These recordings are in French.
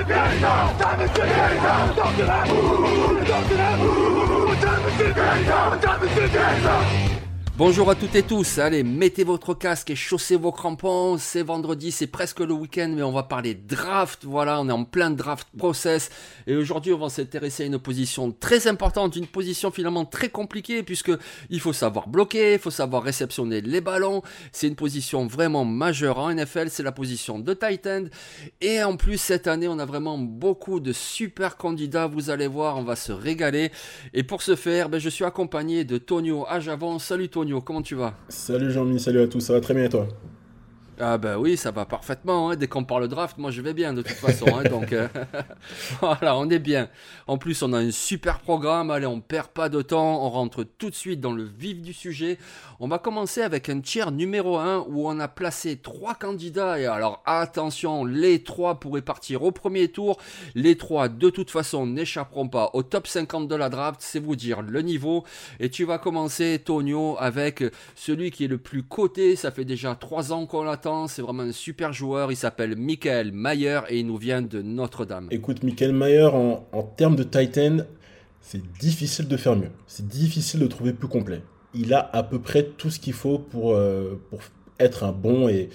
Bonjour à toutes et tous, allez, mettez votre casque et chaussez vos crampons, c'est vendredi, c'est presque le week-end, mais on va parler draft, voilà, on est en plein draft process, et aujourd'hui on va s'intéresser à une position très importante, une position finalement très compliquée, puisque il faut savoir bloquer, il faut savoir réceptionner les ballons, c'est une position vraiment majeure en NFL, c'est la position de tight end, et en plus cette année on a vraiment beaucoup de super candidats, vous allez voir, on va se régaler, et pour ce faire, je suis accompagné de Tonio Ajavon. Salut Tonio. Comment tu vas? Salut Jean-Mi, salut à tous, ça va très bien et toi? Ah bah oui, ça va parfaitement, hein. Dès qu'on parle draft, moi je vais bien de toute façon, hein. Donc voilà, on est bien. En plus, on a un super programme, allez, on perd pas de temps, on rentre tout de suite dans le vif du sujet. On va commencer avec un tiers numéro 1 où on a placé 3 candidats, et alors attention, les 3 pourraient partir au premier tour, les 3 de toute façon n'échapperont pas au top 50 de la draft, c'est vous dire le niveau. Et tu vas commencer, Tonio, avec celui qui est le plus coté, ça fait déjà 3 ans qu'on l'attend. C'est vraiment un super joueur, il s'appelle Michael Mayer et il nous vient de Notre-Dame. Écoute, Michael Mayer, en termes de tight end, c'est difficile de faire mieux. C'est difficile de trouver plus complet. Il a à peu près tout ce qu'il faut pour être un bon et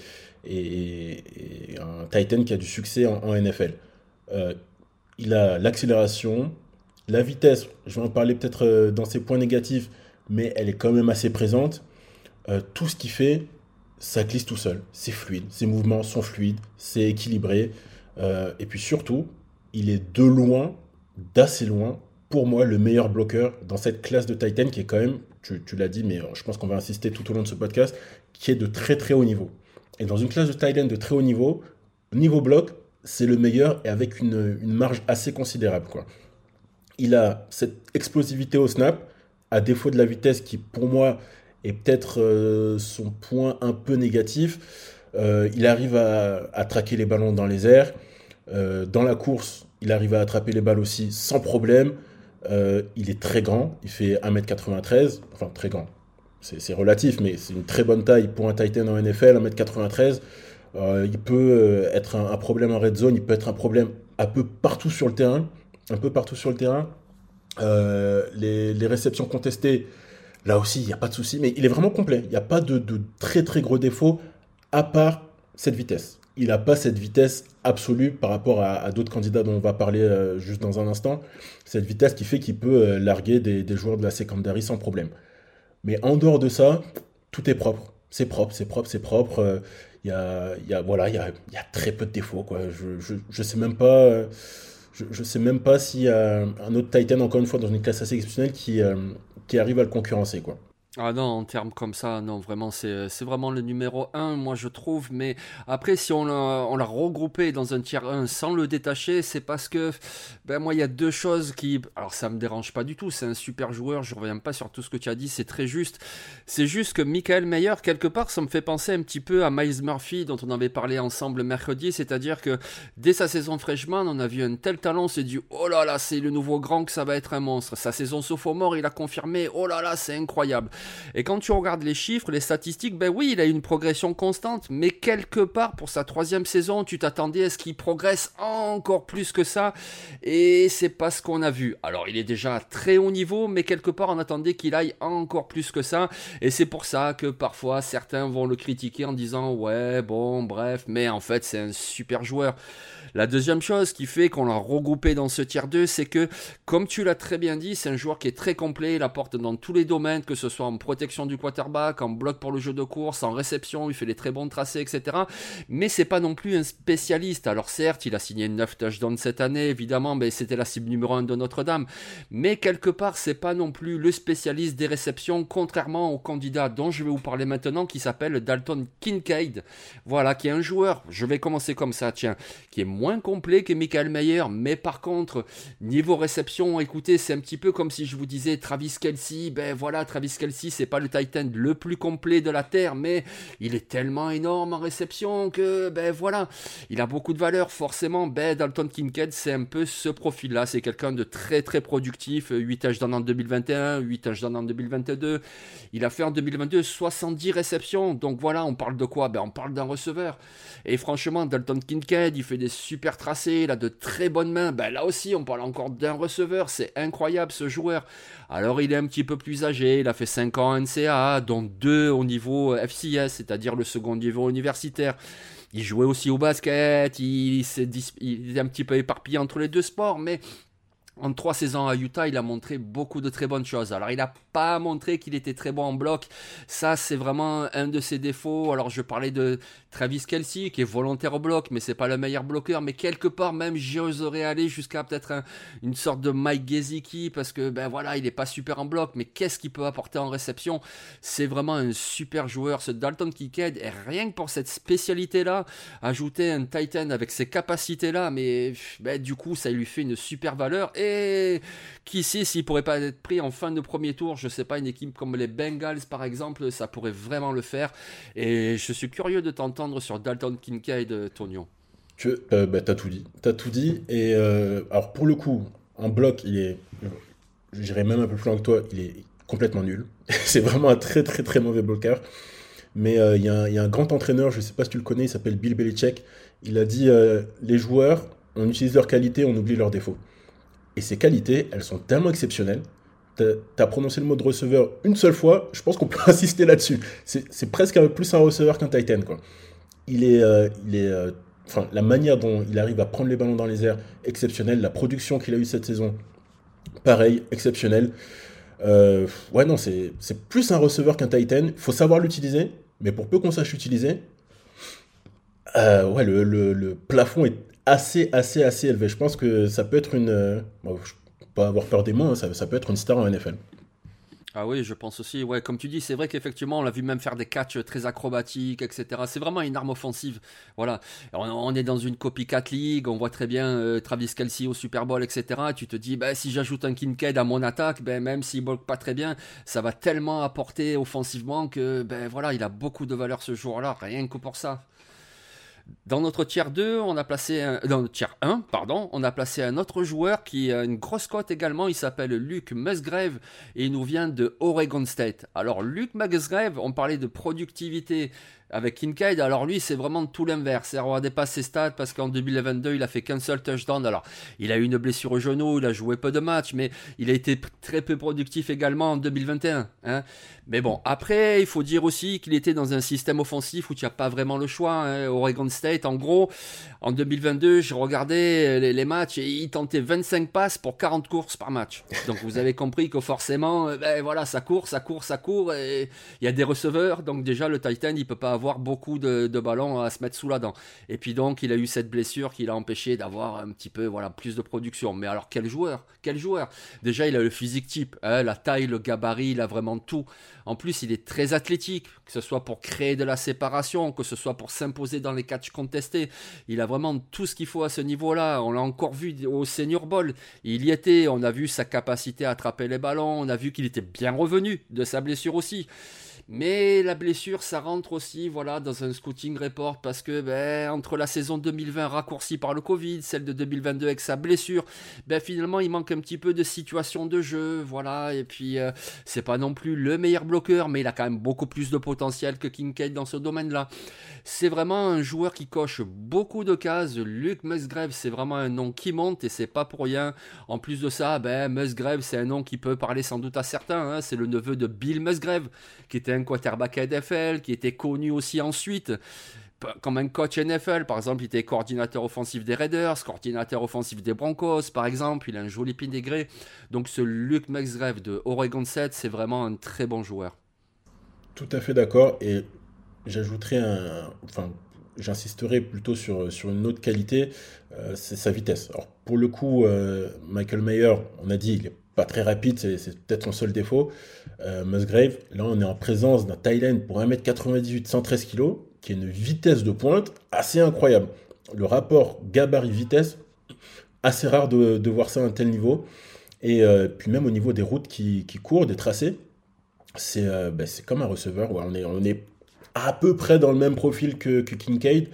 un tight end qui a du succès en NFL. Il a l'accélération, la vitesse, je vais en parler peut-être dans ses points négatifs, mais elle est quand même assez présente. Tout ce qu'il fait, ça glisse tout seul, c'est fluide, ses mouvements sont fluides, c'est équilibré, et puis surtout, il est de loin, d'assez loin, pour moi, le meilleur bloqueur dans cette classe de tight end qui est quand même, tu l'as dit, mais je pense qu'on va insister tout au long de ce podcast, qui est de très très haut niveau. Et dans une classe de tight end de très haut niveau bloc, c'est le meilleur et avec une marge assez considérable, quoi. Il a cette explosivité au snap, à défaut de la vitesse qui, pour moi, est peut-être son point un peu négatif. Il arrive à traquer les ballons dans les airs. Dans la course, il arrive à attraper les balles aussi sans problème. Il est très grand, il fait 1m93, enfin très grand, c'est relatif, mais c'est une très bonne taille pour un tight end en NFL, 1m93. Il peut être un problème en red zone, il peut être un problème un peu partout sur le terrain. Les réceptions contestées, là aussi, il n'y a pas de souci, mais il est vraiment complet. Il n'y a pas de très très gros défauts, à part cette vitesse. Il n'a pas cette vitesse absolue par rapport à d'autres candidats dont on va parler juste dans un instant. Cette vitesse qui fait qu'il peut larguer des joueurs de la secondary sans problème. Mais en dehors de ça, tout est propre. C'est propre, c'est propre, c'est propre. Voilà, il y a très peu de défauts, quoi. Je sais même pas... Je sais même pas s'il y a un autre Titan, encore une fois, dans une classe assez exceptionnelle qui arrive à le concurrencer, quoi. Ah non, en termes comme ça, non, vraiment, c'est vraiment le numéro 1, moi je trouve, mais après, si on l'a regroupé dans un tiers 1 sans le détacher, c'est parce que, moi, il y a deux choses qui, alors ça me dérange pas du tout, c'est un super joueur, je reviens pas sur tout ce que tu as dit, c'est très juste, c'est juste que Michael Mayer, quelque part, ça me fait penser un petit peu à Myles Murphy, dont on avait parlé ensemble mercredi, c'est-à-dire que dès sa saison freshman, on a vu un tel talent, on s'est dit, oh là là, c'est le nouveau grand que ça va être un monstre, sa saison sophomore, il a confirmé, oh là là, c'est incroyable. Et quand tu regardes les chiffres, les statistiques, oui, il a une progression constante, mais quelque part, pour sa 3e saison, tu t'attendais à ce qu'il progresse encore plus que ça, et c'est pas ce qu'on a vu. Alors, il est déjà à très haut niveau, mais quelque part, on attendait qu'il aille encore plus que ça, et c'est pour ça que parfois, certains vont le critiquer en disant, ouais, bon, bref, mais en fait, c'est un super joueur. La deuxième chose qui fait qu'on l'a regroupé dans ce tiers 2, c'est que, comme tu l'as très bien dit, c'est un joueur qui est très complet, il apporte dans tous les domaines, que ce soit en protection du quarterback, en bloc pour le jeu de course, en réception, il fait des très bons tracés, etc. Mais c'est pas non plus un spécialiste. Alors certes, il a signé 9 touchdowns cette année, évidemment, c'était la cible numéro 1 de Notre-Dame. Mais quelque part, c'est pas non plus le spécialiste des réceptions, contrairement au candidat dont je vais vous parler maintenant, qui s'appelle Dalton Kincaid. Voilà, qui est un joueur, je vais commencer comme ça, tiens, qui est moins complet que Michael Mayer, mais par contre, niveau réception, écoutez, c'est un petit peu comme si je vous disais Travis Kelce, Travis Kelce, si c'est pas le tight end le plus complet de la terre, mais il est tellement énorme en réception que ben voilà, il a beaucoup de valeur. Forcément, ben Dalton Kincaid, c'est un peu ce profil-là. C'est quelqu'un de très très productif. 8 touchdowns en 2021, 8 touchdowns en 2022. Il a fait en 2022 70 réceptions. Donc voilà, on parle de quoi? Ben on parle d'un receveur. Et franchement, Dalton Kincaid, il fait des super tracés, il a de très bonnes mains. Ben là aussi, on parle encore d'un receveur. C'est incroyable ce joueur. Alors il est un petit peu plus âgé, il a fait 5 ans en NCAA, dont 2 au niveau FCS, c'est-à-dire le second niveau universitaire. Il jouait aussi au basket, il est un petit peu éparpillé entre les deux sports, mais en 3 saisons à Utah, il a montré beaucoup de très bonnes choses. Alors, il n'a pas montré qu'il était très bon en bloc. Ça, c'est vraiment un de ses défauts. Alors, je parlais de Travis Kelce, qui est volontaire au bloc, mais c'est pas le meilleur bloqueur. Mais quelque part, même, j'oserais aller jusqu'à peut-être une sorte de Mike Gesicki, parce que, ben voilà, il n'est pas super en bloc. Mais qu'est-ce qu'il peut apporter en réception? C'est vraiment un super joueur, ce Dalton Kincaid. Et rien que pour cette spécialité-là, ajouter un tight end avec ces capacités-là, mais ben, du coup, ça lui fait une super valeur. Et qui sait s'il pourrait pas être pris en fin de premier tour, je sais pas, une équipe comme les Bengals par exemple, ça pourrait vraiment le faire. Et je suis curieux de t'entendre sur Dalton Kincaid, Tonio. T'as tout dit. T'as tout dit. Et alors pour le coup, en bloc, j'irais même un peu plus loin que toi, il est complètement nul. C'est vraiment un très très très mauvais bloqueur. Mais il y a un grand entraîneur, je sais pas si tu le connais, il s'appelle Bill Belichick. Il a dit les joueurs, on utilise leurs qualités, on oublie leurs défauts. Et ces qualités, elles sont tellement exceptionnelles. T'as prononcé le mot de receveur une seule fois, je pense qu'on peut insister là-dessus. C'est presque plus un receveur qu'un tight end, quoi. Enfin, la manière dont il arrive à prendre les ballons dans les airs, exceptionnelle. La production qu'il a eue cette saison, pareil, exceptionnelle. Ouais, non, c'est plus un receveur qu'un tight end. Il faut savoir l'utiliser, mais pour peu qu'on sache l'utiliser, ouais, le plafond est assez élevé. Je pense que ça peut être bon, je peux pas avoir peur des mots, hein, ça peut être une star en NFL. Ah oui, je pense aussi. Ouais, comme tu dis, c'est vrai qu'effectivement, on l'a vu même faire des catchs très acrobatiques, etc. C'est vraiment une arme offensive. Voilà. On est dans une copycat league, on voit très bien Travis Kelce au Super Bowl, etc. Et tu te dis, bah, si j'ajoute un Kincaid à mon attaque, ben, même s'il bloque pas très bien, ça va tellement apporter offensivement que, ben voilà, il a beaucoup de valeur ce jour-là, rien que pour ça. Dans notre tiers 2, dans notre tiers 1, pardon, on a placé un autre joueur qui a une grosse cote également. Il s'appelle Luke Musgrave et il nous vient de Oregon State. Alors, Luke Musgrave, on parlait de productivité avec Kincaid. Alors lui, c'est vraiment tout l'inverse. On dépasse ses stats parce qu'en 2022, il a fait qu'un seul touchdown. Alors, il a eu une blessure au genou, il a joué peu de matchs, mais il a été très peu productif également en 2021. Hein. Mais bon, après, il faut dire aussi qu'il était dans un système offensif où tu n'as pas vraiment le choix. Hein. Oregon State, en gros, en 2022, je regardais les matchs et il tentait 25 passes pour 40 courses par match. Donc vous avez compris que forcément, ben voilà, ça court, et il y a des receveurs. Donc déjà, le Titan, il peut pas avoir beaucoup de ballons à se mettre sous la dent. Et puis donc, il a eu cette blessure qui l'a empêché d'avoir un petit peu plus de production. Mais alors, quel joueur! Déjà, il a le physique type, hein, la taille, le gabarit, il a vraiment tout. En plus, il est très athlétique, que ce soit pour créer de la séparation, que ce soit pour s'imposer dans les catchs contestés. Il a vraiment tout ce qu'il faut à ce niveau-là. On l'a encore vu au Senior Bowl. Il y était, on a vu sa capacité à attraper les ballons, on a vu qu'il était bien revenu de sa blessure aussi. Mais la blessure, ça rentre aussi dans un scouting report parce que entre la saison 2020 raccourcie par le Covid, celle de 2022 avec sa blessure, finalement il manque un petit peu de situation de jeu, et puis c'est pas non plus le meilleur bloqueur, mais il a quand même beaucoup plus de potentiel que Kincaid dans ce domaine-là. C'est vraiment un joueur qui coche beaucoup de cases. Luke Musgrave, c'est vraiment un nom qui monte et c'est pas pour rien. En plus de ça, Musgrave, c'est un nom qui peut parler sans doute à certains. Hein. C'est le neveu de Bill Musgrave, qui était un quarterback NFL, qui était connu aussi ensuite comme un coach NFL. Par exemple, il était coordinateur offensif des Raiders, coordinateur offensif des Broncos, par exemple. Il a un joli pédigré. Donc ce Luke Musgrave de Oregon State, c'est vraiment un très bon joueur. Tout à fait d'accord. Et j'insisterai plutôt sur une autre qualité, c'est sa vitesse. Alors, pour le coup, Michael Mayer, on a dit, il n'est pas très rapide, c'est peut-être son seul défaut. Musgrave, là, on est en présence d'un tight end pour 1m98, 113 kg, qui a une vitesse de pointe assez incroyable. Le rapport gabarit-vitesse, assez rare de voir ça à un tel niveau. Et puis même au niveau des routes qui courent, des tracés, C'est comme un receveur. Ouais, on est à peu près dans le même profil que Kincaid.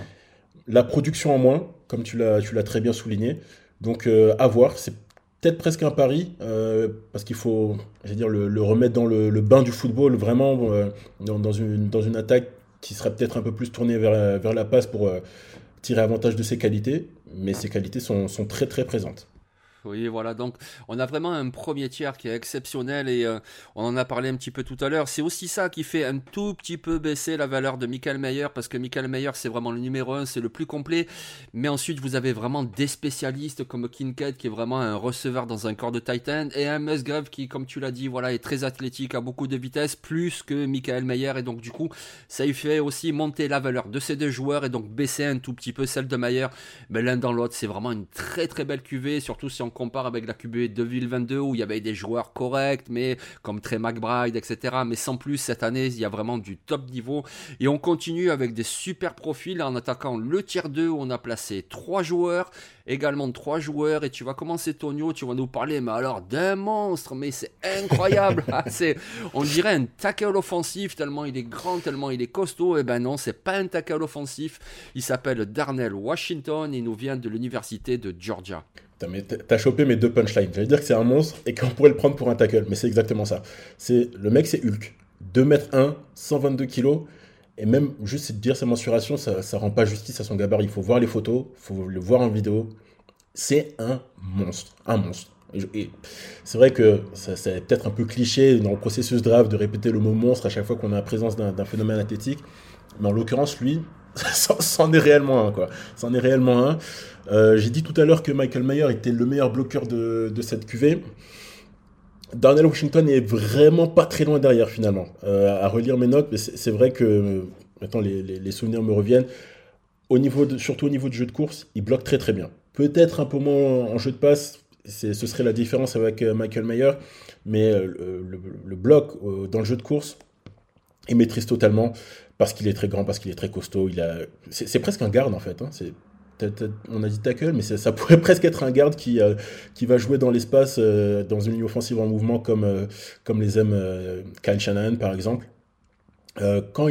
La production en moins, comme tu l'as très bien souligné. Donc, à voir. C'est peut-être presque un pari, parce qu'il faut, je veux dire, le remettre dans le bain du football, vraiment, dans une attaque qui sera peut-être un peu plus tournée vers la passe pour tirer avantage de ses qualités. Mais ses qualités sont très très présentes. Oui, voilà, donc on a vraiment un premier tiers qui est exceptionnel et on en a parlé un petit peu tout à l'heure. C'est aussi ça qui fait un tout petit peu baisser la valeur de Michael Mayer parce que Michael Mayer c'est vraiment le numéro un, c'est le plus complet. Mais ensuite vous avez vraiment des spécialistes comme Kincaid qui est vraiment un receveur dans un corps de tight end et un Musgrave qui, comme tu l'as dit, voilà, est très athlétique, a beaucoup de vitesse, plus que Michael Mayer et donc du coup ça lui fait aussi monter la valeur de ces deux joueurs et donc baisser un tout petit peu celle de Mayer. Mais l'un dans l'autre c'est vraiment une très très belle cuvée, surtout si on compare avec la QB 2022 où il y avait des joueurs corrects, mais comme Trey McBride, etc. Mais sans plus, cette année, il y a vraiment du top niveau. Et on continue avec des super profils en attaquant le tier 2 où on a placé 3 joueurs, également 3 joueurs. Et tu vas commencer, Tonio, tu vas nous parler, mais alors d'un monstre, mais c'est incroyable. On dirait un tackle offensif, tellement il est grand, tellement il est costaud. Et ben non, c'est pas un tackle offensif. Il s'appelle Darnell Washington, il nous vient de l'université de Georgia. Putain, mais t'as chopé mes deux punchlines. J'allais dire que c'est un monstre et qu'on pourrait le prendre pour un tackle, mais c'est exactement ça. Le mec, c'est Hulk. 2 m 1, 122 kilos. Et même juste de dire sa mensuration, ça rend pas justice à son gabarit. Il faut voir les photos, il faut le voir en vidéo. C'est un monstre. Un monstre. Et c'est vrai que c'est peut-être un peu cliché dans le processus draft de répéter le mot monstre à chaque fois qu'on a la présence d'un phénomène athlétique. Mais en l'occurrence, lui, c'en est réellement un, quoi. C'en est réellement un. J'ai dit tout à l'heure que Michael Mayer était le meilleur bloqueur de cette QV. Darnell Washington est vraiment pas très loin derrière, finalement. À relire mes notes, mais c'est vrai que, maintenant les souvenirs me reviennent. Surtout au niveau du jeu de course, il bloque très très bien. Peut-être un peu moins en jeu de passe, ce serait la différence avec Michael Mayer, mais le bloc dans le jeu de course, il maîtrise totalement parce qu'il est très grand, parce qu'il est très costaud. C'est presque un garde en fait. Hein. On a dit tackle, mais ça pourrait presque être un garde qui va jouer dans l'espace, dans une ligne offensive en mouvement comme les aime Kyle Shanahan par exemple. Quand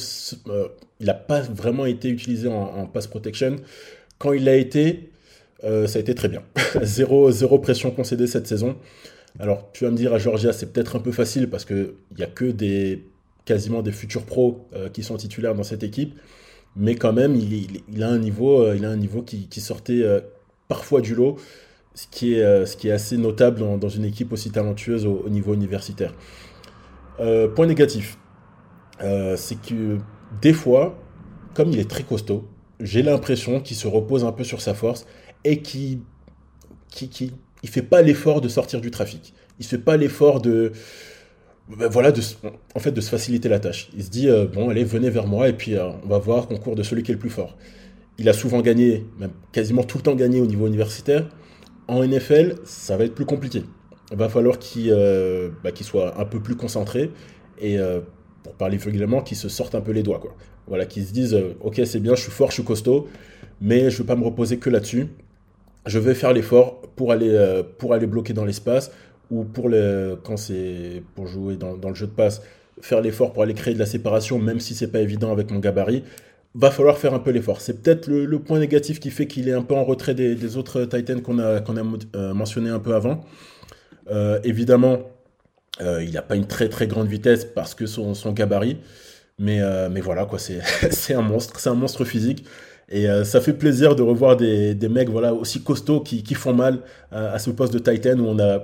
il n'a pas vraiment été utilisé en pass protection. Quand il l'a été, ça a été très bien. Zéro pression concédée cette saison. Alors, tu vas me dire, à Georgia, c'est peut-être un peu facile parce qu'il n'y a que quasiment des futurs pros qui sont titulaires dans cette équipe. Mais quand même, il a un niveau qui sortait parfois du lot, ce qui est assez notable dans une équipe aussi talentueuse au niveau universitaire. Point négatif, c'est que des fois, comme il est très costaud, j'ai l'impression qu'il se repose un peu sur sa force et il fait pas l'effort de sortir du trafic. Il fait pas l'effort voilà, en fait, de se faciliter la tâche. Il se dit, bon, allez, venez vers moi et puis on va voir concours de celui qui est le plus fort. Il a souvent gagné, même quasiment tout le temps gagné au niveau universitaire. En NFL, ça va être plus compliqué. Il va falloir qu'il soit un peu plus concentré et, pour parler vulgairement, qu'il se sorte un peu les doigts, quoi. Voilà, qu'ils se disent, ok, c'est bien, je suis fort, je suis costaud, mais je ne veux pas me reposer que là-dessus. Je vais faire l'effort pour aller bloquer dans l'espace ou quand c'est pour jouer dans le jeu de passe, faire l'effort pour aller créer de la séparation, même si c'est pas évident avec mon gabarit. Va falloir faire un peu l'effort. C'est peut-être le point négatif qui fait qu'il est un peu en retrait des autres Titans qu'on a mentionné un peu avant. Évidemment, il n'a pas une très très grande vitesse parce que son gabarit, mais voilà quoi, c'est c'est un monstre physique. Et ça fait plaisir de revoir des mecs voilà, aussi costauds qui font mal à ce poste de Titan où on a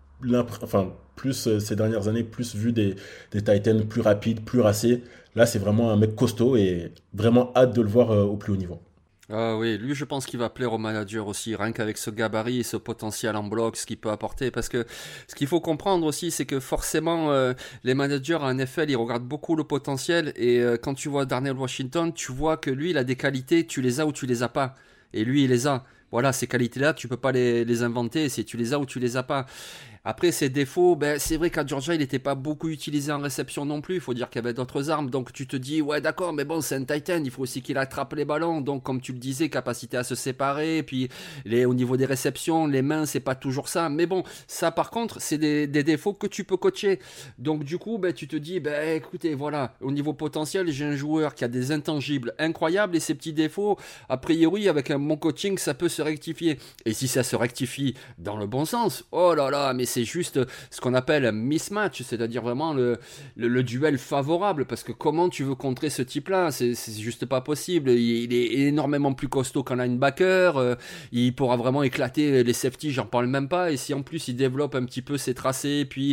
plus ces dernières années, plus vu des Titans plus rapides, plus racés. Là, c'est vraiment un mec costaud et vraiment hâte de le voir au plus haut niveau. Ah oui, lui je pense qu'il va plaire au manager aussi, rien qu'avec ce gabarit et ce potentiel en bloc, ce qu'il peut apporter. Parce que ce qu'il faut comprendre aussi, c'est que forcément, les managers en NFL, ils regardent beaucoup le potentiel. Et quand tu vois Darnell Washington, tu vois que lui, il a des qualités, tu les as ou tu les as pas. Et lui, il les a. Voilà, ces qualités-là, tu peux pas les inventer, c'est tu les as ou tu les as pas. Après, ses défauts, ben, c'est vrai qu'à Georgia, il n'était pas beaucoup utilisé en réception non plus. Il faut dire qu'il y avait d'autres armes. Donc tu te dis, ouais, d'accord, mais bon, c'est un Titan. Il faut aussi qu'il attrape les ballons. Donc, comme tu le disais, capacité à se séparer. Puis, au niveau des réceptions, les mains, c'est pas toujours ça. Mais bon, ça, par contre, c'est des défauts que tu peux coacher. Donc, du coup, ben, tu te dis, ben, écoutez, voilà, au niveau potentiel, j'ai un joueur qui a des intangibles incroyables et ses petits défauts, a priori, avec un bon coaching, ça peut se rectifier. Et si ça se rectifie dans le bon sens, oh là là, mais c'est juste ce qu'on appelle un mismatch, c'est-à-dire vraiment le duel favorable, parce que comment tu veux contrer ce type-là, c'est juste pas possible. Il est énormément plus costaud qu'un linebacker, il pourra vraiment éclater les safeties, j'en parle même pas, et si en plus il développe un petit peu ses tracés, puis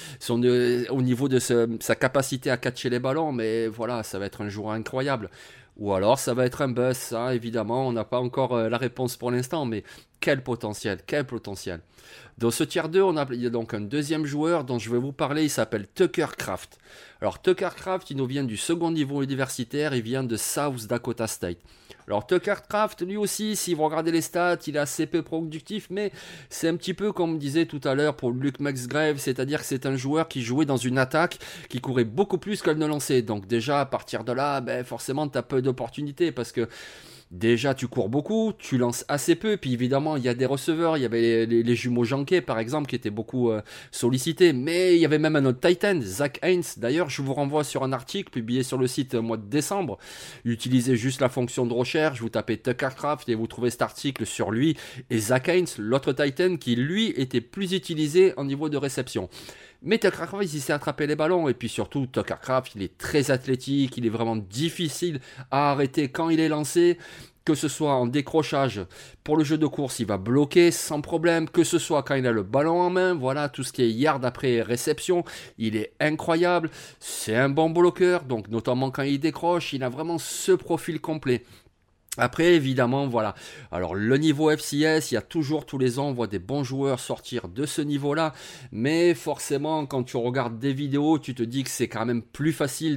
au niveau de sa capacité à catcher les ballons, mais voilà, ça va être un joueur incroyable. Ou alors ça va être un buzz, ça évidemment, on n'a pas encore la réponse pour l'instant, mais quel potentiel, quel potentiel. Dans ce tiers 2, il y a donc un deuxième joueur dont je vais vous parler, il s'appelle Tucker Kraft. Alors Tucker Kraft, il nous vient du second niveau universitaire, il vient de South Dakota State. Alors Tucker Kraft, lui aussi, si vous regardez les stats, il est assez peu productif, mais c'est un petit peu comme on disait tout à l'heure pour Luke Musgrave, c'est-à-dire que c'est un joueur qui jouait dans une attaque qui courait beaucoup plus qu'elle ne lançait. Donc déjà, à partir de là, ben, forcément, tu as peu d'opportunités parce que déjà, tu cours beaucoup, tu lances assez peu, puis évidemment, il y a des receveurs, il y avait les jumeaux Janquet, par exemple, qui étaient beaucoup sollicités, mais il y avait même un autre Titan, Zach Haynes. D'ailleurs, je vous renvoie sur un article publié sur le site au mois de décembre. Utilisez juste la fonction de recherche, vous tapez Tucker Kraft et vous trouvez cet article sur lui, et Zach Haynes, l'autre Titan, qui lui était plus utilisé en niveau de réception. Mais Tucker Kraft, il s'est attrapé les ballons. Et puis surtout, Tucker Kraft, il est très athlétique. Il est vraiment difficile à arrêter quand il est lancé. Que ce soit en décrochage pour le jeu de course, il va bloquer sans problème. Que ce soit quand il a le ballon en main, voilà, tout ce qui est yard après réception, il est incroyable. C'est un bon bloqueur, donc notamment quand il décroche, il a vraiment ce profil complet. Après, évidemment, voilà. Alors, le niveau FCS, il y a toujours, tous les ans, on voit des bons joueurs sortir de ce niveau-là. Mais forcément, quand tu regardes des vidéos, tu te dis que c'est quand même plus facile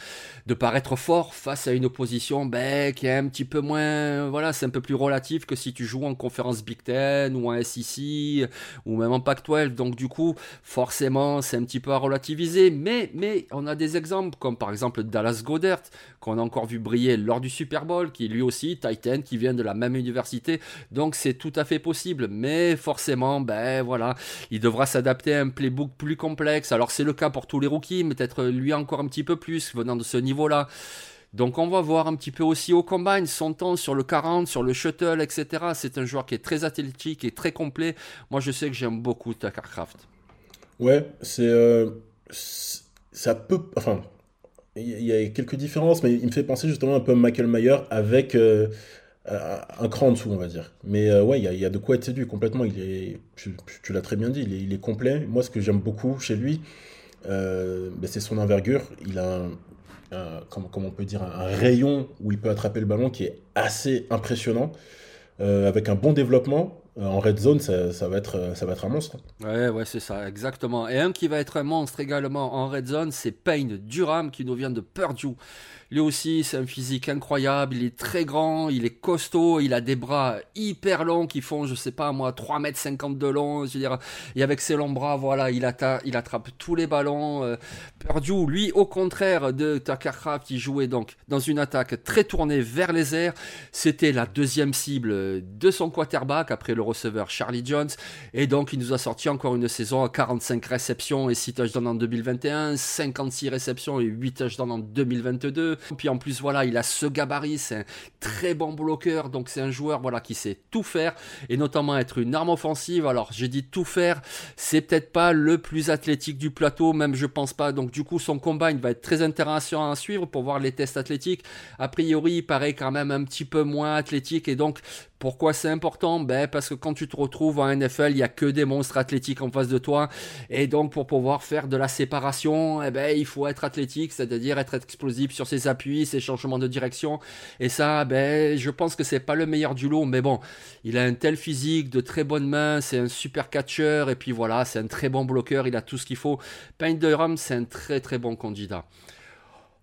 de paraître fort face à une opposition, ben, qui est un petit peu moins, voilà, c'est un peu plus relatif que si tu joues en conférence Big Ten ou en SEC ou même en Pac-12. Donc, du coup, forcément, c'est un petit peu à relativiser. Mais, on a des exemples, comme par exemple Dallas Goedert, qu'on a encore vu briller lors du Super Bowl, qui lui aussi Titan, qui vient de la même université, donc c'est tout à fait possible, mais forcément, ben voilà, il devra s'adapter à un playbook plus complexe. Alors c'est le cas pour tous les rookies, mais peut-être lui encore un petit peu plus, venant de ce niveau-là. Donc on va voir un petit peu aussi au combine, son temps sur le 40, sur le shuttle, etc. C'est un joueur qui est très athlétique et très complet. Moi je sais que j'aime beaucoup Tucker Kraft. Ouais, ça peut, enfin, il y a quelques différences, mais il me fait penser justement un peu à Michael Mayer avec un cran en dessous, on va dire. Mais ouais, il y a de quoi être séduit complètement. Tu l'as très bien dit, il est complet. Moi, ce que j'aime beaucoup chez lui, ben, c'est son envergure. Il a comment on peut dire, un rayon où il peut attraper le ballon qui est assez impressionnant, avec un bon développement. En red zone, ça va être un monstre. Ouais, c'est ça, exactement. Et un qui va être un monstre également en red zone, c'est Payne Durham qui nous vient de Purdue. Lui aussi, c'est un physique incroyable, il est très grand, il est costaud, il a des bras hyper longs qui font, je sais pas moi, 3,50 m de long, je veux dire, et avec ses longs bras, voilà, il attrape tous les ballons. Purdue, lui, au contraire de Tucker Kraft, il jouait donc dans une attaque très tournée vers les airs. C'était la deuxième cible de son quarterback après le receveur Charlie Jones, et donc il nous a sorti encore une saison à 45 réceptions et 6 touchdowns en 2021, 56 réceptions et 8 touchdowns en 2022. Puis en plus, voilà, il a ce gabarit, c'est un très bon bloqueur, donc c'est un joueur, voilà, qui sait tout faire, et notamment être une arme offensive. Alors, j'ai dit tout faire, c'est peut-être pas le plus athlétique du plateau, même je pense pas, donc du coup, son combine va être très intéressant à suivre pour voir les tests athlétiques. A priori, il paraît quand même un petit peu moins athlétique, et donc, pourquoi c'est important? Ben, parce que quand tu te retrouves en NFL, il n'y a que des monstres athlétiques en face de toi. Et donc, pour pouvoir faire de la séparation, eh ben, il faut être athlétique, c'est-à-dire être explosif sur ses appuis, ses changements de direction. Et ça, ben, je pense que c'est pas le meilleur du lot. Mais bon, il a un tel physique, de très bonnes mains, c'est un super catcheur. Et puis voilà, c'est un très bon bloqueur, il a tout ce qu'il faut. Payne Durham, c'est un très très bon candidat.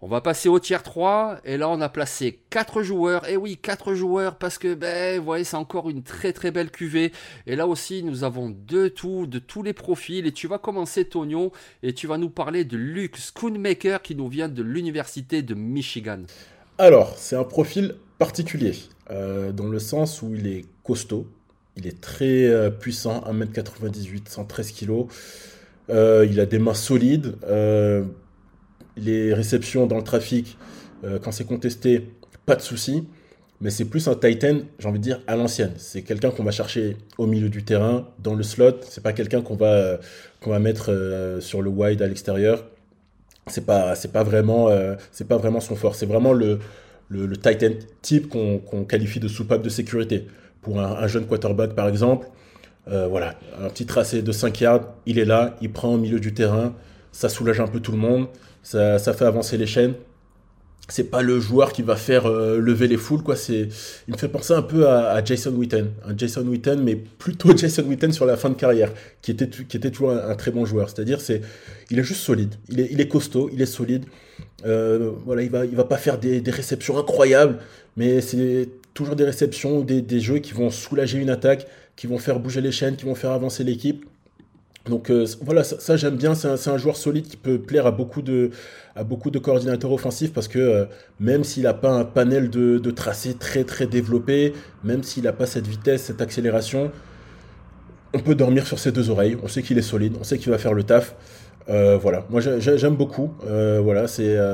On va passer au tiers 3 et là on a placé 4 joueurs. Et oui, 4 joueurs parce que vous voyez, c'est encore une très très belle cuvée. Et là aussi nous avons de tous les profils. Et tu vas commencer Tonio et tu vas nous parler de Luke Schoonmaker qui nous vient de l'université de Michigan. Alors, c'est un profil particulier, dans le sens où il est costaud, il est très puissant, 1m98, 113 kg, il a des mains solides, les réceptions dans le trafic, quand c'est contesté, pas de souci, mais c'est plus un Titan, j'ai envie de dire, à l'ancienne. C'est quelqu'un qu'on va chercher au milieu du terrain, dans le slot, c'est pas quelqu'un qu'on va mettre sur le wide à l'extérieur. C'est pas vraiment son fort. C'est vraiment le Titan type qu'on qualifie de soupape de sécurité. Pour un jeune quarterback, par exemple, voilà, un petit tracé de 5 yards, il est là, il prend au milieu du terrain, ça soulage un peu tout le monde, ça fait avancer les chaînes. C'est pas le joueur qui va faire lever les foules, quoi. Il me fait penser un peu à Jason Witten. Un Jason Witten, mais plutôt Jason Witten sur la fin de carrière, qui était toujours un très bon joueur. C'est-à-dire, il est juste solide. Il est costaud, il est solide. Voilà, il va pas faire des réceptions incroyables, mais c'est toujours des réceptions, des jeux qui vont soulager une attaque, qui vont faire bouger les chaînes, qui vont faire avancer l'équipe. Donc voilà, ça j'aime bien, c'est un joueur solide qui peut plaire à beaucoup de coordinateurs offensifs parce que même s'il n'a pas un panel de tracés très très développé, même s'il n'a pas cette vitesse, cette accélération, on peut dormir sur ses deux oreilles, on sait qu'il est solide, on sait qu'il va faire le taf. Voilà, moi j'aime beaucoup, voilà,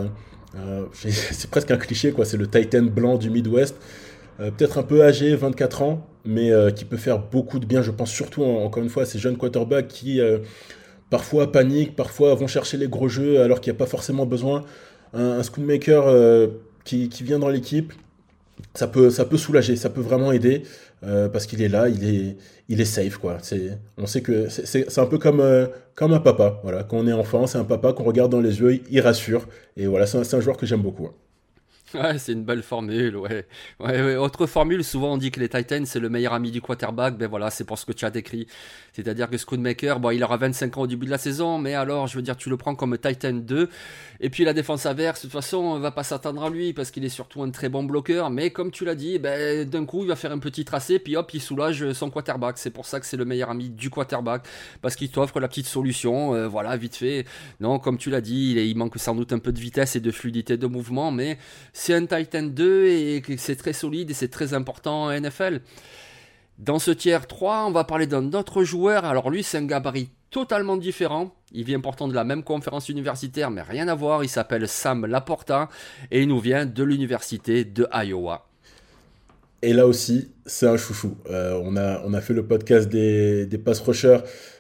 c'est presque un cliché, quoi. C'est le Titan blanc du Midwest. Peut-être un peu âgé, 24 ans, mais qui peut faire beaucoup de bien. Je pense surtout, encore une fois, à ces jeunes quarterbacks qui parfois paniquent, parfois vont chercher les gros jeux alors qu'il n'y a pas forcément besoin. Un Schoonmaker qui vient dans l'équipe, ça peut soulager, ça peut vraiment aider parce qu'il est là, il est safe, quoi. On sait que c'est un peu comme un papa. Voilà. Quand on est enfant, c'est un papa qu'on regarde dans les yeux, il rassure. Et voilà, c'est un joueur que j'aime beaucoup. Ouais, c'est une belle formule, ouais. Ouais. Autre formule, souvent on dit que les Titans c'est le meilleur ami du quarterback, ben voilà, c'est pour ce que tu as décrit. C'est-à-dire que Schoonmaker, bon, il aura 25 ans au début de la saison, mais alors, je veux dire, tu le prends comme Titan 2, et puis la défense adverse, de toute façon, on va pas s'attendre à lui, parce qu'il est surtout un très bon bloqueur, mais comme tu l'as dit, ben, d'un coup, il va faire un petit tracé, puis hop, il soulage son quarterback. C'est pour ça que c'est le meilleur ami du quarterback, parce qu'il t'offre la petite solution, voilà, vite fait. Non, comme tu l'as dit, il manque sans doute un peu de vitesse et de fluidité de mouvement, mais c'est un Titan 2 et c'est très solide et c'est très important en NFL. Dans ce tiers 3, on va parler d'un autre joueur. Alors lui, c'est un gabarit totalement différent. Il vient pourtant de la même conférence universitaire, mais rien à voir. Il s'appelle Sam Laporta et il nous vient de l'université de Iowa. Et là aussi, c'est un chouchou. On a fait le podcast des pass rushers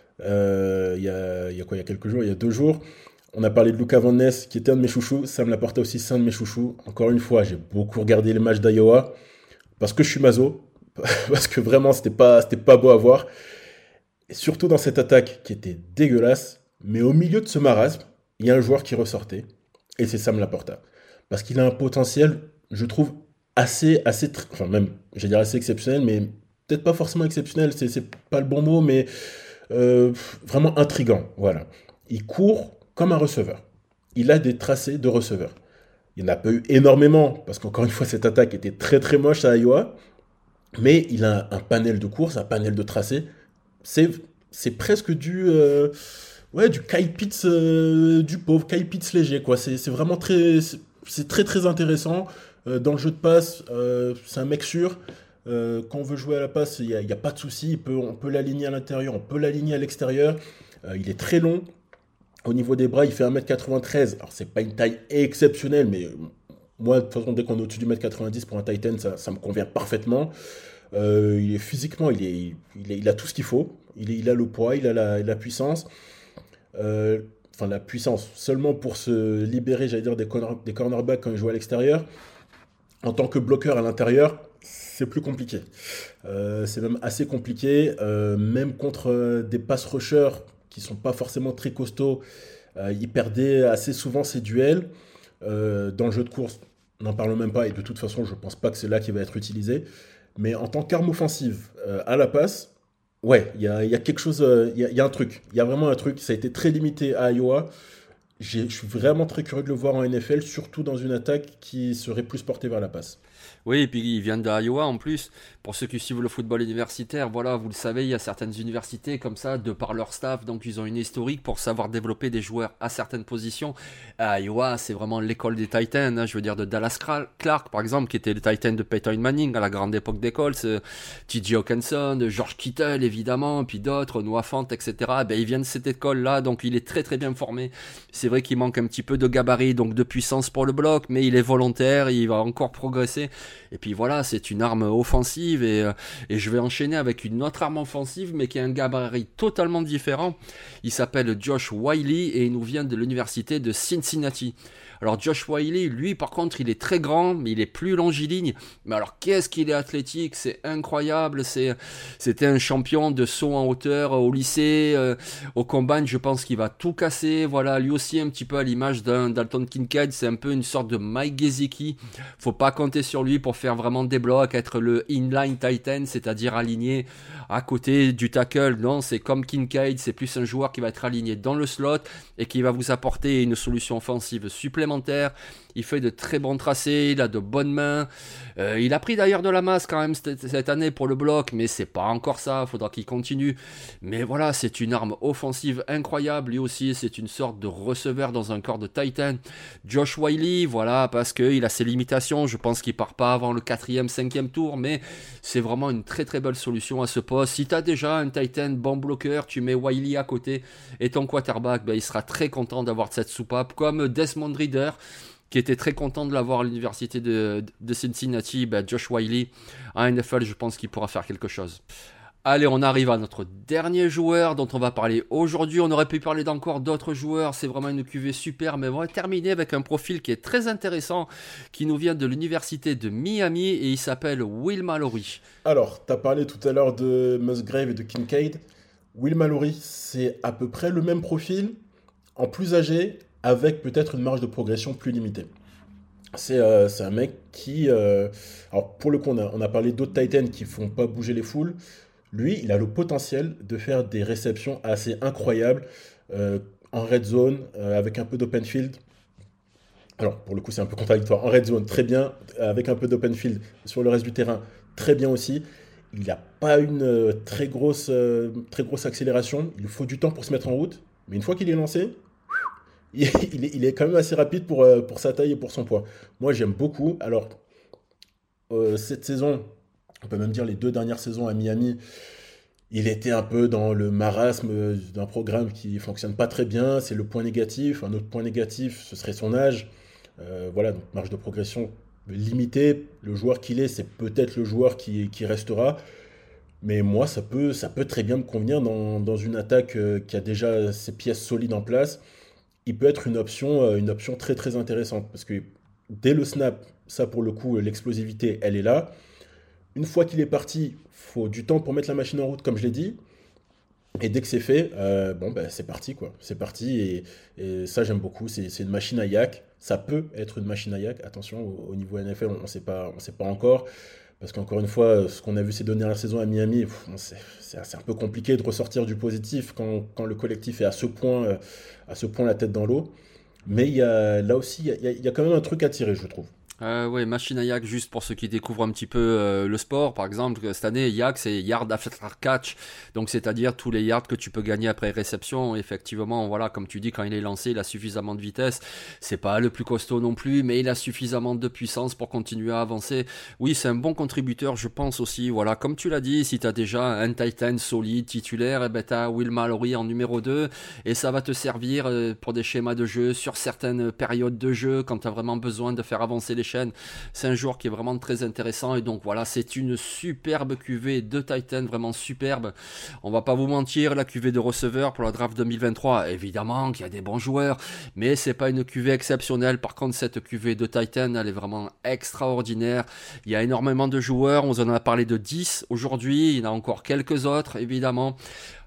il y a quoi, il y a quelques jours, il y a 2 jours. On a parlé de Luca Van Ness, qui était un de mes chouchous. Sam Laporta aussi, c'est un de mes chouchous. Encore une fois, j'ai beaucoup regardé les matchs d'Iowa parce que je suis maso, parce que vraiment, c'était pas beau à voir. Et surtout dans cette attaque qui était dégueulasse. Mais au milieu de ce marasme, il y a un joueur qui ressortait, et c'est Sam Laporta. Parce qu'il a un potentiel, je trouve, enfin même, je vais dire assez exceptionnel, mais peut-être pas forcément exceptionnel, c'est pas le bon mot, mais euh, vraiment intriguant. Voilà. Il court comme un receveur. Il a des tracés de receveur. Il n'y en a pas eu énormément, parce qu'encore une fois, cette attaque était très très moche à Iowa, mais il a un panel de courses, un panel de tracés. C'est, c'est presque du Kyle Pitts, du pauvre Kyle Pitts léger, quoi. C'est vraiment c'est très très intéressant. Dans le jeu de passe, c'est un mec sûr. Quand on veut jouer à la passe, il y a pas de souci. On peut l'aligner à l'intérieur, on peut l'aligner à l'extérieur. Il est très long. Au niveau des bras, il fait 1m93. Alors, c'est pas une taille exceptionnelle, mais moi, de toute façon, dès qu'on est au-dessus du 1m90 pour un Titan, ça me convient parfaitement. Physiquement, il a tout ce qu'il faut. Il a le poids, il a la puissance. Enfin, la puissance seulement pour se libérer, j'allais dire, des cornerbacks quand il joue à l'extérieur. En tant que bloqueur à l'intérieur, c'est plus compliqué. C'est même assez compliqué. Même contre des pass rushers qui sont pas forcément très costauds, il perdait assez souvent ses duels. Dans le jeu de course, n'en parlons même pas. Et de toute façon, je pense pas que c'est là qu'il va être utilisé. Mais en tant qu'arme offensive à la passe, ouais, il y a quelque chose, il y a un truc. Il y a vraiment un truc. Ça a été très limité à Iowa. Je suis vraiment très curieux de le voir en NFL, surtout dans une attaque qui serait plus portée vers la passe. Oui, et puis il vient d'Iowa en plus. Pour ceux qui suivent le football universitaire, voilà, vous le savez, il y a certaines universités comme ça, de par leur staff, donc ils ont une historique pour savoir développer des joueurs à certaines positions. À Iowa, c'est vraiment l'école des Titans, hein, je veux dire de Dallas Clark par exemple, qui était le Titan de Peyton Manning à la grande époque des Colts, T.J. Hawkinson, George Kittle évidemment, puis d'autres, Noah Fant, etc. Ben, il vient de cette école-là, donc il est très très bien formé. C'est vrai qu'il manque un petit peu de gabarit, donc de puissance pour le bloc, mais il est volontaire, il va encore progresser. Et puis voilà, c'est une arme offensive et je vais enchaîner avec une autre arme offensive mais qui a un gabarit totalement différent. Il s'appelle Josh Whyle et il nous vient de l'université de Cincinnati. Alors Josh Whyle, lui par contre, il est très grand, mais il est plus longiligne. Mais alors qu'est-ce qu'il est athlétique, c'est incroyable. C'était un champion de saut en hauteur au lycée, au combine, je pense qu'il va tout casser. Voilà, lui aussi un petit peu à l'image d'un Dalton Kincaid, c'est un peu une sorte de Mike Gesicki. Faut pas compter sur lui pour faire vraiment des blocs, être le inline titan, c'est-à-dire aligné à côté du tackle. Non, c'est comme Kincaid, c'est plus un joueur qui va être aligné dans le slot et qui va vous apporter une solution offensive supplémentaire. Il fait de très bons tracés, il a de bonnes mains. Il a pris d'ailleurs de la masse quand même cette année pour le bloc, mais c'est pas encore ça, il faudra qu'il continue. Mais voilà, c'est une arme offensive incroyable, lui aussi, c'est une sorte de receveur dans un corps de Titan. Josh Whyle, voilà, parce qu'il a ses limitations, je pense qu'il part pas avant le 4e, 5e tour, mais c'est vraiment une très très belle solution à ce poste. Si tu as déjà un Titan bon bloqueur, tu mets Whyle à côté et ton quarterback, ben, il sera très content d'avoir cette soupape, comme Desmond Ridder, qui était très content de l'avoir à l'université de Cincinnati. Ben, Josh Whyle, en NFL, je pense qu'il pourra faire quelque chose. Allez, on arrive à notre dernier joueur dont on va parler aujourd'hui. On aurait pu parler d'encore d'autres joueurs, c'est vraiment une cuvée super, mais on va terminer avec un profil qui est très intéressant, qui nous vient de l'université de Miami et il s'appelle Will Mallory. Alors, tu as parlé tout à l'heure de Musgrave et de Kincaid. Will Mallory, c'est à peu près le même profil, en plus âgé, avec peut-être une marge de progression plus limitée. C'est un mec qui... alors, pour le coup, on a parlé d'autres Titans qui font pas bouger les foules. Lui, il a le potentiel de faire des réceptions assez incroyables en red zone, avec un peu d'open field. Alors, pour le coup, c'est un peu contradictoire. En red zone, très bien. Avec un peu d'open field sur le reste du terrain, très bien aussi. Il n'a pas une très grosse accélération. Il lui faut du temps pour se mettre en route. Mais une fois qu'il est lancé, il est quand même assez rapide pour sa taille et pour son poids. Moi, j'aime beaucoup. Alors, cette saison, on peut même dire les 2 dernières saisons à Miami, il était un peu dans le marasme d'un programme qui fonctionne pas très bien. C'est le point négatif. Un autre point négatif, ce serait son âge. Voilà, donc marge de progression limitée. Le joueur qu'il est, c'est peut-être le joueur qui restera. Mais moi, ça peut très bien me convenir dans une attaque qui a déjà ses pièces solides en place. Il peut être une option très très intéressante. Parce que dès le snap, ça pour le coup, l'explosivité, elle est là. Une fois qu'il est parti, faut du temps pour mettre la machine en route, comme je l'ai dit. Et dès que c'est fait, bon, ben, c'est parti, quoi. C'est parti, et ça, j'aime beaucoup. C'est une machine à yak. Ça peut être une machine à yak. Attention, au niveau NFL, on sait pas encore. Parce qu'encore une fois, ce qu'on a vu ces 2 dernières saisons à Miami, c'est un peu compliqué de ressortir du positif quand le collectif est à ce point la tête dans l'eau. Mais là aussi, il y a quand même un truc à tirer, je trouve. Ouais, machine à yak, juste pour ceux qui découvrent un petit peu le sport, par exemple, cette année, yak, c'est yard after catch, donc c'est-à-dire tous les yards que tu peux gagner après réception. Effectivement, voilà, comme tu dis, quand il est lancé, il a suffisamment de vitesse, c'est pas le plus costaud non plus, mais il a suffisamment de puissance pour continuer à avancer. Oui, c'est un bon contributeur, je pense aussi, voilà, comme tu l'as dit, si tu as déjà un Titan solide, titulaire, eh ben t'as Will Mallory en numéro 2, et ça va te servir pour des schémas de jeu, sur certaines périodes de jeu, quand tu as vraiment besoin de faire avancer les chaînes. C'est un joueur qui est vraiment très intéressant et donc voilà, c'est une superbe cuvée de Titan, vraiment superbe. On va pas vous mentir, la cuvée de receveur pour la draft 2023, évidemment qu'il y a des bons joueurs, mais c'est pas une cuvée exceptionnelle. Par contre, cette cuvée de Titan, elle est vraiment extraordinaire. Il y a énormément de joueurs, on en a parlé de 10 aujourd'hui, il y en a encore quelques autres évidemment.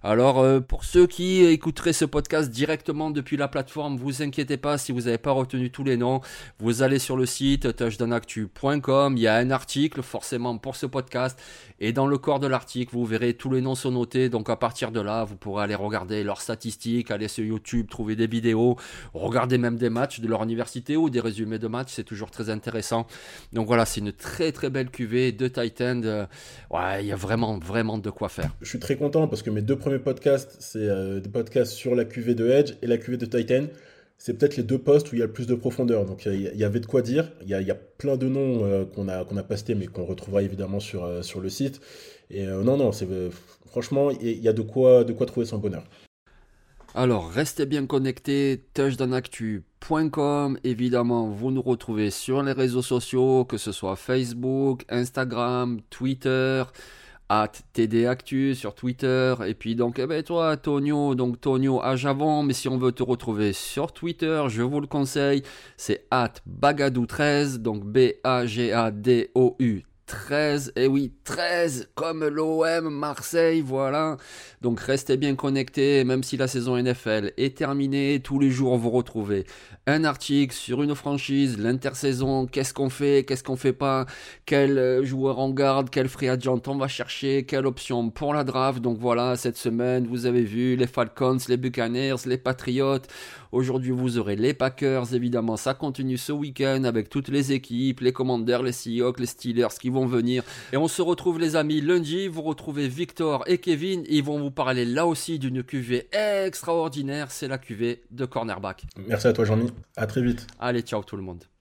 Alors, pour ceux qui écouteraient ce podcast directement depuis la plateforme, vous inquiétez pas si vous n'avez pas retenu tous les noms. Vous allez sur le site touchdownactu.com, il y a un article forcément pour ce podcast. Et dans le corps de l'article, vous verrez tous les noms sont notés. Donc à partir de là, vous pourrez aller regarder leurs statistiques, aller sur YouTube, trouver des vidéos, regarder même des matchs de leur université ou des résumés de matchs. C'est toujours très intéressant. Donc voilà, c'est une très très belle cuvée de tight end. Ouais, il y a vraiment de quoi faire. Je suis très content parce que mes deux premiers podcasts, c'est des podcasts sur la cuvée de Edge et la cuvée de Titan. C'est peut-être les deux postes où il y a le plus de profondeur. Donc il y avait de quoi dire. Il y a plein de noms qu'on a postés, mais qu'on retrouvera évidemment sur le site. Et non, franchement, il y a de quoi trouver son bonheur. Alors, restez bien connectés, touchdownactu.com. Évidemment, vous nous retrouvez sur les réseaux sociaux, que ce soit Facebook, Instagram, Twitter, @tdactu sur Twitter. Et puis donc, toi, Tonio, à Javon. Mais si on veut te retrouver sur Twitter, je vous le conseille, c'est @bagadou13, donc BAGADOU 13, et oui, 13, comme l'OM Marseille, voilà. Donc restez bien connectés, même si la saison NFL est terminée, tous les jours vous retrouvez un article sur une franchise, l'intersaison, qu'est-ce qu'on fait pas, quel joueur en garde, quel free agent on va chercher, quelle option pour la draft. Donc voilà, cette semaine, vous avez vu les Falcons, les Buccaneers, les Patriots. Aujourd'hui, vous aurez les Packers, évidemment, ça continue ce week-end avec toutes les équipes, les Commanders, les Seahawks, les Steelers qui vont venir. Et on se retrouve les amis lundi, vous retrouvez Victor et Kevin, ils vont vous parler là aussi d'une cuvée extraordinaire, c'est la cuvée de cornerback. Merci à toi Jean-Mi, à très vite. Allez, ciao tout le monde.